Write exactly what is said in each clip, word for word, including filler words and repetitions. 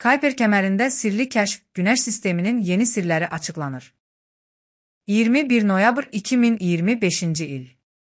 Kuiper kəmərində sirli kəşf, Günəş sisteminin yeni sirləri açıqlanır. iyirmi bir noyabr iki min iyirmi beşinci il.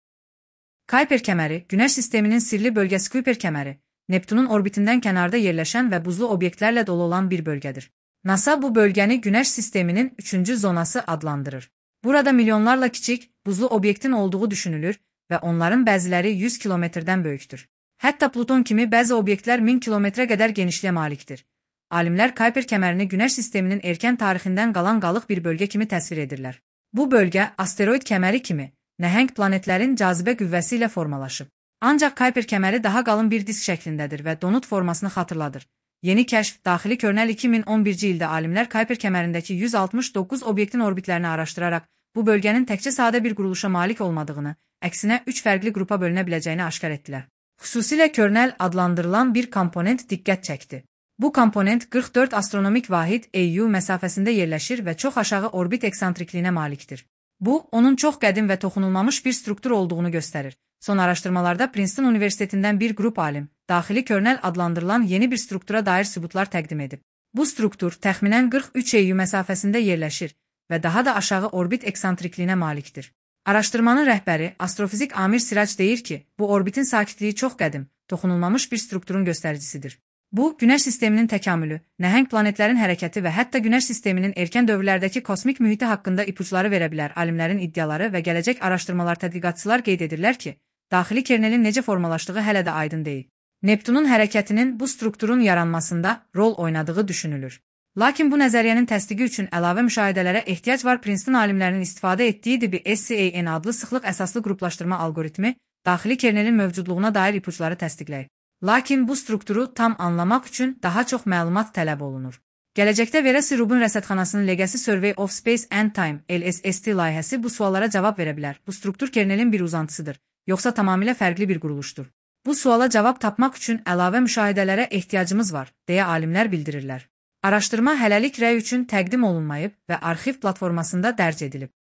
Kuiper kəməri, Günəş sisteminin sirli bölgəsi. Kuiper kəməri, Neptunun orbitindən kənarda yerləşən və buzlu obyektlərlə dolu olan bir bölgədir. NASA bu bölgəni Günəş sisteminin üçüncü zonası adlandırır. Burada milyonlarla kiçik, buzlu obyektin olduğu düşünülür və onların bəziləri yüz kilometrdən böyükdür. Hətta Pluton kimi bəzi obyektlər min kilometrə qədər genişliyə malikdir. Alimlər Kuiper kəmərini Günəş sisteminin erkən tarixindən qalan qalıq bir bölgə kimi təsvir edirlər. Bu bölgə, asteroid kəməri kimi, nəhəng planetlərin cazibə qüvvəsi ilə formalaşıb. Ancaq Kuiper kəməri daha qalın bir disk şəklindədir və donut formasını xatırladır. Yeni kəşf, daxili körnəl iki min on birinci ildə alimlər Kuiper kəmərindəki yüz altmış doqquz obyektin orbitlərini araşdıraraq, bu bölgənin təkcə sadə bir quruluşa malik olmadığını, əksinə üç fərqli qrupa bölünə biləcəyini aşkar etdilər. Xüsusilə körnəl adlandırılan bir komponent diqqət çəkdi. Bu komponent qırx dörd astronomik vahid E U məsafəsində yerləşir və çox aşağı orbit eksantrikliyinə malikdir. Bu, onun çox qədim və toxunulmamış bir struktur olduğunu göstərir. Son araşdırmalarda Princeton Universitetindən bir qrup alim, daxili körnəl adlandırılan yeni bir struktura dair sübutlar təqdim edib. Bu struktur təxminən qırx üç E U məsafəsində yerləşir və daha da aşağı orbit eksantrikliyinə malikdir. Araşdırmanın rəhbəri, astrofizik Amir Sirac deyir ki, bu orbitin sakitliyi çox qədim, toxunulmamış bir strukturun göstəricisidir. Bu, Günəş sisteminin təkamülü, nəhəng planetlərin hərəkəti və hətta Günəş sisteminin erkən dövrlərdəki kosmik mühiti haqqında ipuçları verə bilər. Alimlərin iddiaları və gələcək araşdırmalar tədqiqatçılar qeyd edirlər ki, daxili kernelin necə formalaşdığı hələ də aydın deyil. Neptunun hərəkətinin bu strukturun yaranmasında rol oynadığı düşünülür. Lakin bu nəzəriyyənin təsdiqi üçün əlavə müşahidələrə ehtiyac var. Princeton alimlərinin istifadə etdiyi D B S C A N adlı sıxlıq əsaslı qruplaşdırma algoritmi, daxili kernelin mövcudluğuna dair ipuçları təsdiqləyir. Lakin bu strukturu tam anlamaq üçün daha çox məlumat tələb olunur. Gələcəkdə Vera C. Rubin rəsədxanasının Legacy Survey of Space and Time L S S T layihəsi bu suallara cavab verə bilər. Bu struktur kernelin bir uzantısıdır, yoxsa tamamilə fərqli bir quruluşdur? Bu suala cavab tapmaq üçün əlavə müşahidələrə ehtiyacımız var, deyə alimlər bildirirlər. Araşdırma hələlik rəy üçün təqdim olunmayıb və arxiv platformasında dərc edilib.